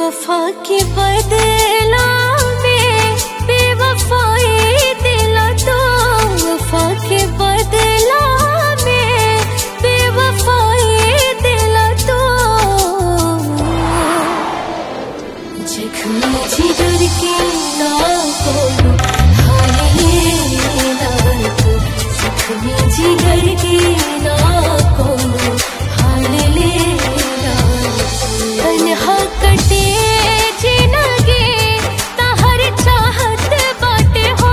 वफा के बदला में बेवफाई दिला तो, वफा के बदला में बेवफाई दिला तो, जख्मी जिगर के ना कोलू हाल लेना तो, जख्मी जिगर के ना कोलू हाल लेना। तन्हा कटे जिनगी ताहर चाहत बाटे हो,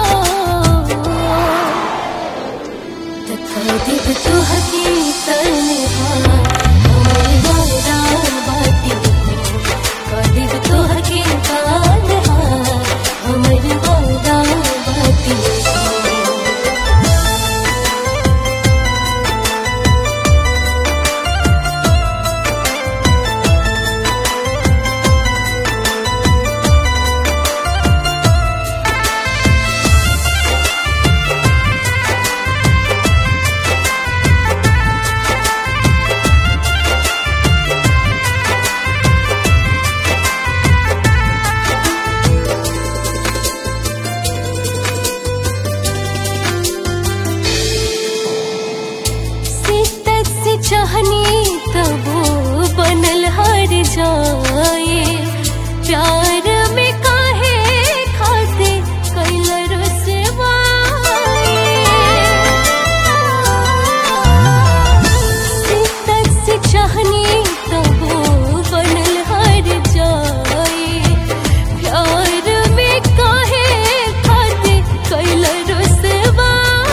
तकदीर तो हकीकत हमर वादा बाटे हो, कदीर तो हकीकत हमर वादा बाटे हो। चाहनी तबो बनल हार जाए, प्यार में काहे खाते कैल रसवाए। सिद्दत से चाहनी तबो बनल हार जाए, प्यार में काहे खाते कैल रसवाए।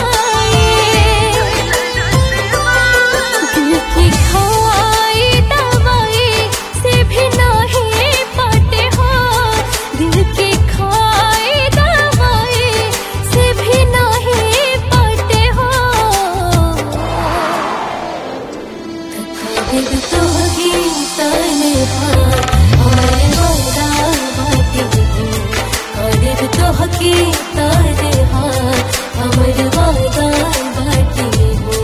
तो हकीकत हमर वादा बाटे हो।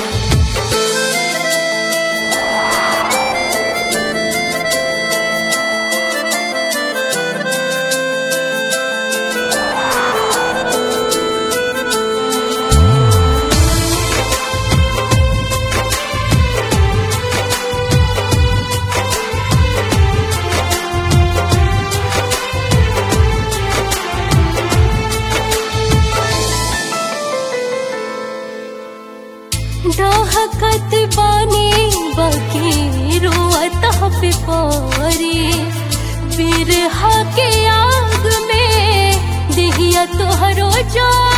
डहकत बानी बाकी रोअत पे पारी, बिरहा के आग में देहिया तोहरो जा